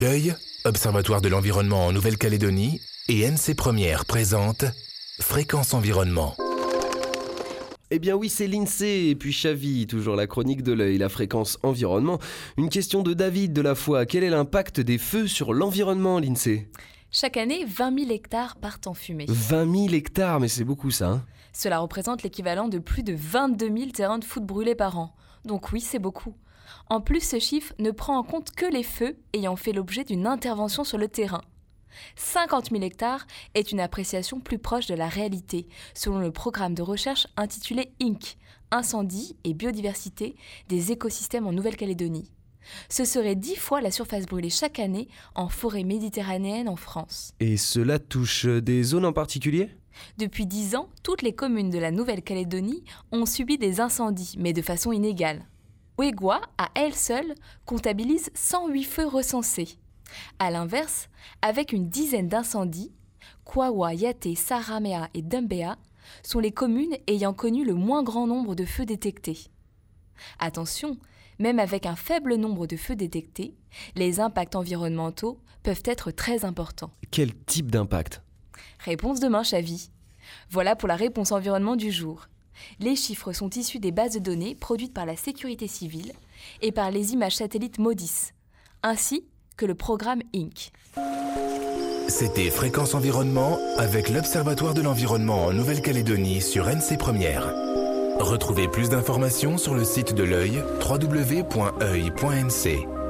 L'œil, Observatoire de l'environnement en Nouvelle-Calédonie, et NC Première présente Fréquence Environnement. Eh bien oui, c'est l'INSEE et puis Chavy, toujours la chronique de l'œil, la fréquence environnement. Une question de David de la Foi. Quel est l'impact des feux sur l'environnement, l'INSEE ? Chaque année, 20 000 hectares partent en fumée. 20 000 hectares, mais c'est beaucoup ça, hein ? Cela représente l'équivalent de plus de 22 000 terrains de foot brûlés par an. Donc oui, c'est beaucoup. En plus, ce chiffre ne prend en compte que les feux ayant fait l'objet d'une intervention sur le terrain. 50 000 hectares est une appréciation plus proche de la réalité, selon le programme de recherche intitulé INC, Incendie et biodiversité des écosystèmes en Nouvelle-Calédonie. Ce serait 10 fois la surface brûlée chaque année en forêt méditerranéenne en France. Et cela touche des zones en particulier ? Depuis 10 ans, toutes les communes de la Nouvelle-Calédonie ont subi des incendies, mais de façon inégale. Ouégoua, à elle seule, comptabilise 108 feux recensés. A l'inverse, avec une dizaine d'incendies, Kwawa, Yaté, Saramea et Dumbéa sont les communes ayant connu le moins grand nombre de feux détectés. Attention, même avec un faible nombre de feux détectés, les impacts environnementaux peuvent être très importants. Quel type d'impact ? Réponse demain, Chavy. Voilà pour la réponse environnement du jour. Les chiffres sont issus des bases de données produites par la sécurité civile et par les images satellites MODIS, ainsi que le programme INC. C'était Fréquence Environnement avec l'Observatoire de l'environnement en Nouvelle-Calédonie sur NC Première. Retrouvez plus d'informations sur le site de l'œil www.oeil.nc.